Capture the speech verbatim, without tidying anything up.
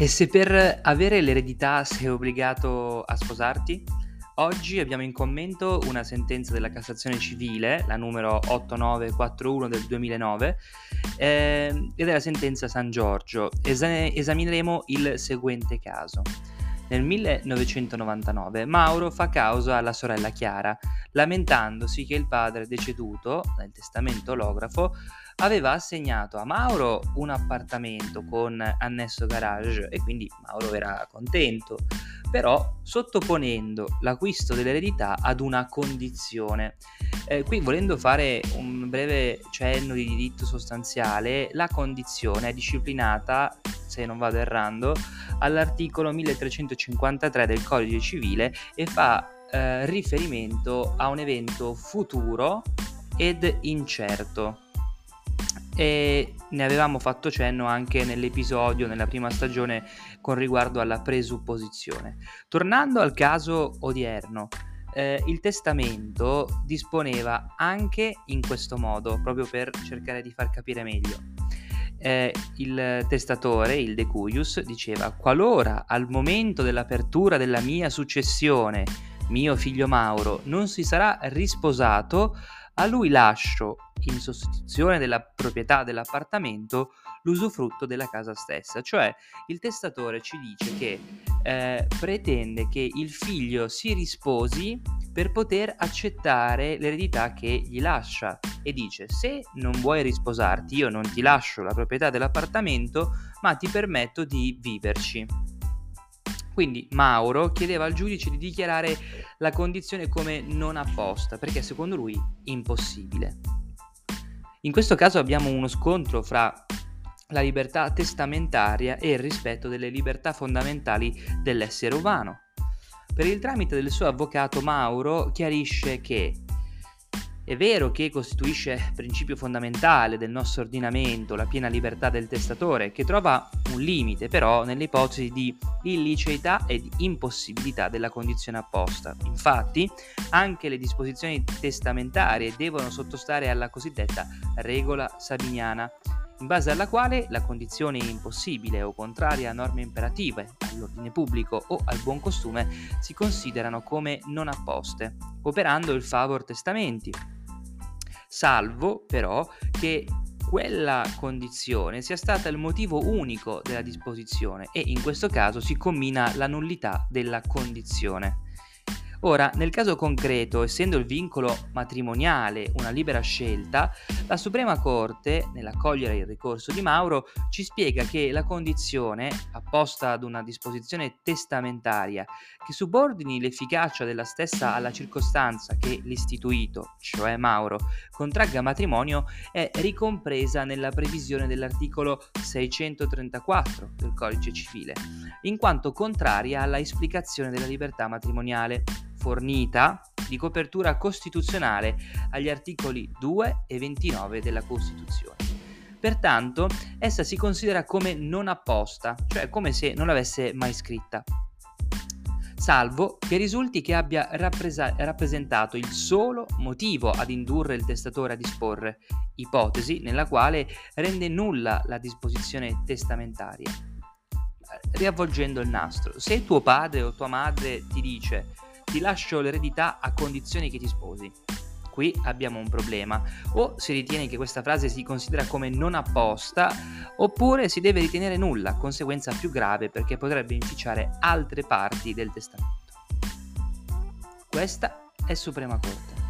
E se per avere l'eredità sei obbligato a sposarti? Oggi abbiamo in commento una sentenza della Cassazione civile, la numero otto nove quattro uno del duemilanove, ehm, ed è la sentenza San Giorgio. Esa- esamineremo il seguente caso. Nel millenovecentonovantanove Mauro fa causa alla sorella Chiara, lamentandosi che il padre deceduto, nel testamento olografo, aveva assegnato a Mauro un appartamento con annesso garage e quindi Mauro era contento, però sottoponendo l'acquisto dell'eredità ad una condizione. Eh, qui, volendo fare un breve cenno di diritto sostanziale, la condizione è disciplinata, se non vado errando, all'articolo milletrecentocinquantatré del Codice Civile e fa eh, riferimento a un evento futuro ed incerto. E ne avevamo fatto cenno anche nell'episodio, nella prima stagione, con riguardo alla presupposizione. Tornando al caso odierno, eh, il testamento disponeva anche in questo modo, proprio per cercare di far capire meglio. Eh, il testatore, il de cuius, diceva: qualora al momento dell'apertura della mia successione mio figlio Mauro non si sarà risposato, a lui lascio, in sostituzione della proprietà dell'appartamento, l'usufrutto della casa stessa. Cioè, il testatore ci dice che eh, pretende che il figlio si risposi per poter accettare l'eredità che gli lascia, e dice: se non vuoi risposarti, io non ti lascio la proprietà dell'appartamento, ma ti permetto di viverci. Quindi Mauro chiedeva al giudice di dichiarare la condizione come non apposta, perché secondo lui impossibile. In questo caso abbiamo uno scontro fra la libertà testamentaria e il rispetto delle libertà fondamentali dell'essere umano. Per il tramite del suo avvocato, Mauro chiarisce che è vero che costituisce principio fondamentale del nostro ordinamento la piena libertà del testatore, che trova un limite però nelle ipotesi di illiceità ed impossibilità della condizione apposta. Infatti, anche le disposizioni testamentarie devono sottostare alla cosiddetta regola sabiniana, in base alla quale la condizione impossibile o contraria a norme imperative, all'ordine pubblico o al buon costume si considerano come non apposte, operando il favor testamenti, salvo però che quella condizione sia stata il motivo unico della disposizione, e in questo caso si commina la nullità della condizione. Ora, nel caso concreto, essendo il vincolo matrimoniale una libera scelta, la Suprema Corte, nell'accogliere il ricorso di Mauro, ci spiega che la condizione, apposta ad una disposizione testamentaria, che subordini l'efficacia della stessa alla circostanza che l'istituito, cioè Mauro, contragga matrimonio, è ricompresa nella previsione dell'articolo seicentotrentaquattro del Codice Civile, in quanto contraria alla esplicazione della libertà matrimoniale, fornita di copertura costituzionale agli articoli due e ventinove della Costituzione. Pertanto, essa si considera come non apposta, cioè come se non l'avesse mai scritta, salvo che risulti che abbia rappresa- rappresentato il solo motivo ad indurre il testatore a disporre, ipotesi nella quale rende nulla la disposizione testamentaria. Riavvolgendo il nastro, se tuo padre o tua madre ti dice: ti lascio l'eredità a condizioni che ti sposi, qui abbiamo un problema. O si ritiene che questa frase si considera come non apposta, oppure si deve ritenere nulla, conseguenza più grave perché potrebbe inficiare altre parti del testamento. Questa è Suprema Corte.